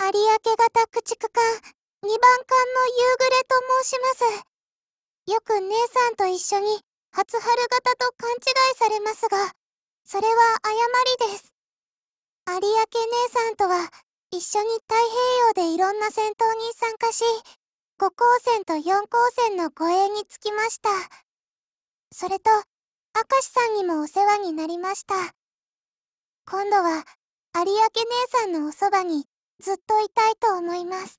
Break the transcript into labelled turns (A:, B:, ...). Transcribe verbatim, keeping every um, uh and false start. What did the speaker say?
A: 有明型駆逐艦にばん艦の夕暮れと申します。よく姉さんと一緒に初春型と勘違いされますが、それは誤りです。有明姉さんとは一緒に太平洋でいろんな戦闘に参加し、ごこうせんとよんこうせんの護衛につきました。それと、明石さんにもお世話になりました。今度は有明姉さんのおそばにずっといたいと思います。